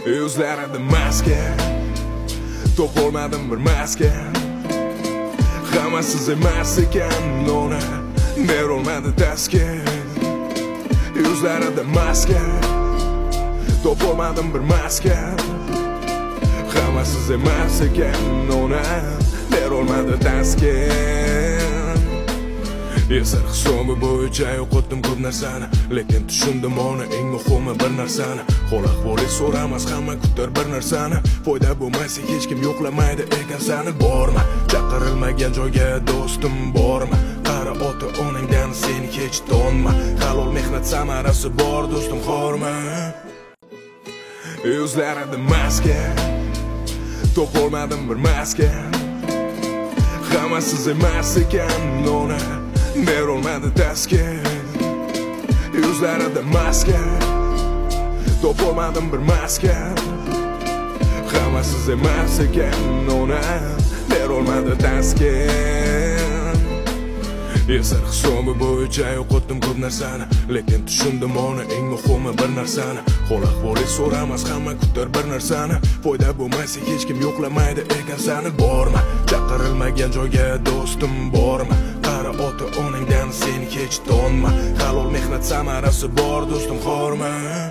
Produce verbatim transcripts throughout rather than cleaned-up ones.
Yuzlarida maska, topolmadim bir maska. Hammasi emas ekan, uni berolmadi taskin. Yuzlarida maska, topolmadim bir maska. Hammasi emas ekan, uni berolmadi taskin. Yasar hisobi bo'yicha yo'qotdim ko'p narsani, lekin tushundim uni eng muhimi bir narsani. Hol ahvoling so'ramas hamma kutar bir narsani. Foyda bo'lmasa hech kim yo'qlamaydi ekan sani. Borma chaqirilmagan joyga do'stim, borma. Qara ota onangdan sen hech tonma. Halol mehnat samarasi bor do'stim, xorma. Yuzlarida maska, topolmadim bir maska. Hammasi emas ekan, uni berolmadi taskin. Yuzlarida maska, topolmadim bir maska. Hammasi emas ekan, uni berolmadi taskin. Yasar hisobi bo'yicha yo'qotdim ko'p narsani, lekin tushundim uni eng muhimi bir narsani. Hol ahvoling so'ramas hamma kutar bir narsani. Foyda bo'lmasa hech kim yo'qlamaydi ekan sani. Borma chaqirilmagan joyga do'stim, borma. Qara ota onangdan sen hech tonma. Halol mehnat samarasi bor do'stim, xorma.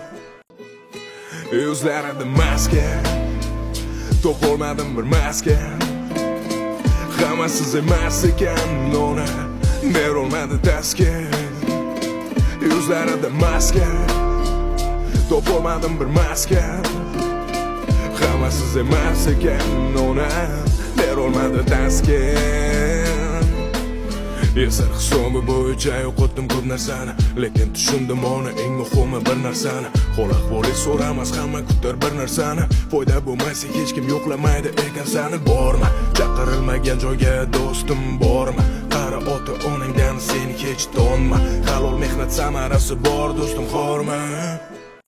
Yuzlarida maska, topolmadim bir maska. Hammasi emas ekan, uni berolmadi taskin. Yuzlarida maska, topolmadim bir maska. Hammasi emas ekan, uni berolmadi taskin. Yasar hisobi bo'yicha yo'qotdim ko'p narsani, lekin tushundim uni eng muhimi bir narsani. Hol ahvoling so'ramas hamma kutar bir narsani. Foyda bo'lmasa hech kim yo'qlamaydi ekan sani. Borma chaqirilmagan joyga do'stim, borma. Qara ota onangdan sen hech tonma. Halol mehnat samarasi bor do'stim, xorma.